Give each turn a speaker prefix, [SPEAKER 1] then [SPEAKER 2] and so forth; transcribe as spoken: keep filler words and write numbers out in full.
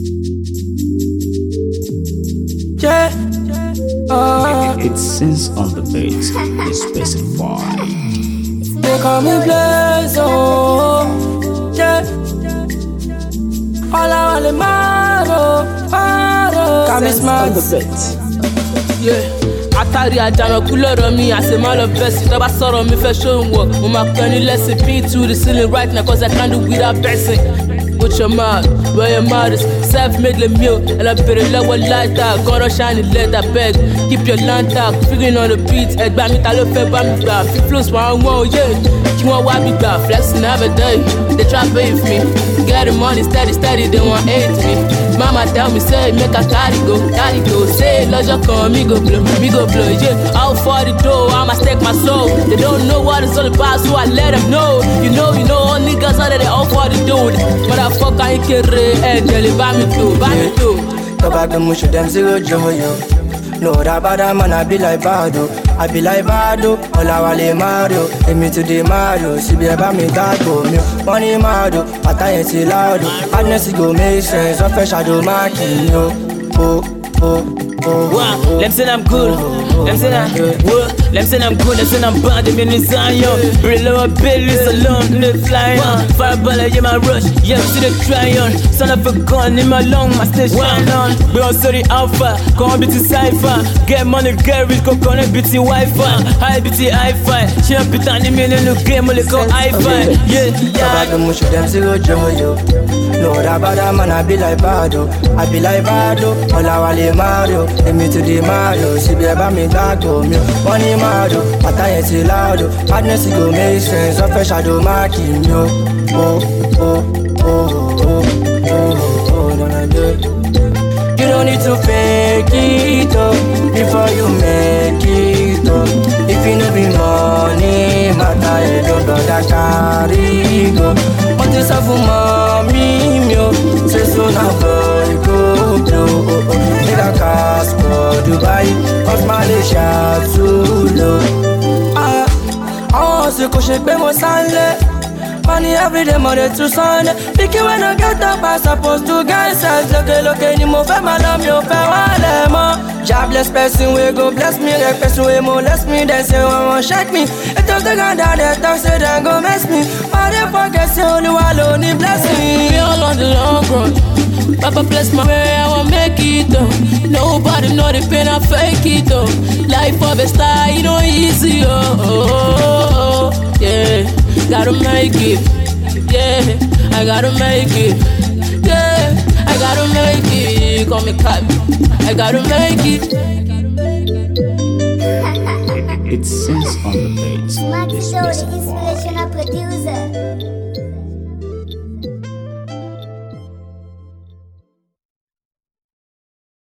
[SPEAKER 1] Yeah. Uh,
[SPEAKER 2] It sings on the beat, is specified.
[SPEAKER 1] they call me Blaze, oh. Yeah. All I want is Maro, Maro. Got me smart.
[SPEAKER 3] Yeah. Atari àjànàkú lọ́rọ̀ mi, I say man of best. Tọ́ba sọ̀rọ̀ mi fẹ́ show him work. Mo máa pẹ́ ní lesson, pin to the ceiling right now, cause I can't do without person. Put your mouth where your mouth is. Self-made le meal, and I better level like that. Gonna shine the leather bag. Keep your land out, figuring on the beat. Ẹgbà mi ta ló fẹ́ bá mi gbà. Fi flows one one, yeah. Kí wọ́n wá mi gbà, flexing every day. They try beef me. Get the money steady, steady, they want hate me. Mama tell me, say, make a carry go, carry go. Say, lọ́jọ́ kan, me go blow, me go blow, yeah. Out for the door, I'ma stake my soul. They don't know what it's all about, so I let them know. You know, you know, all niggas out there, they all for the dude. Motherfucker, ain't kere, eh, tell it, buy me too, buy me too.
[SPEAKER 1] Talk about the mush, them zero joy, yo. No, that bad man, I be like Bado. I be like Bado, all I want is Mario. Take me to the Mario, see me about me that go. Money Mario, but I ain't see loud. Madness go make sense, of a shadow marking, yo. Oh, oh.
[SPEAKER 4] Wow, them say I'm good, them say I'm what? Them say I'm good, them say I'm bad, them in the Zion. Below a belly, so long, they fly on. Fireball, yeah, my rush, yeah, to the try on. Son of a gun in my lung, my stage shine on. We all sorry alpha, come B T cipher. Get money, get rich, go connect B T Wi-Fi. High B T Hi-Fi, she a bit on the million, no game, only go Hi-Fi. Yeah,
[SPEAKER 1] yeah. Them mush, them zero joy, yo. No, that bad man, I be like Bado. I be like Bado, all I want is Mario. Take me to the Mario, see me about me that go. Money Mario, but I ain't see loud. Madness go make sense, of a shadow marking, yo. Oh, oh, oh, oh, oh, oh, oh, no, no, no. You don't need to fake it up before you make it up. If you know be money, matter you don't bother carry go. Want this for mommy, yo. Say so now boy go blow. Take a cast for Dubai, cause Malaysia too low. Ah, I want to go shake me more Sunday. Money every day, Monday to Sunday. Pick you when I get up, I supposed to get sense. Look, look, any more for my love, you fair one more. Jobless person, we go bless me. Like person, we molest me. They say, one won't shake me. It was the gun that they talk, say, they go mess me. But they forget, say, only one only bless me.
[SPEAKER 3] We all on the long run. Papa bless my way, I won't make it though. Nobody know the pain, I fake it though. Life of a star, you know easy, oh, oh, oh, oh. Yeah. Gotta make it, yeah, I gotta make it, yeah, I gotta make it, call me cut, I gotta make it.
[SPEAKER 2] It sings on the beat,
[SPEAKER 5] Max
[SPEAKER 2] is
[SPEAKER 5] Show, the
[SPEAKER 2] specified.
[SPEAKER 5] inspirational producer.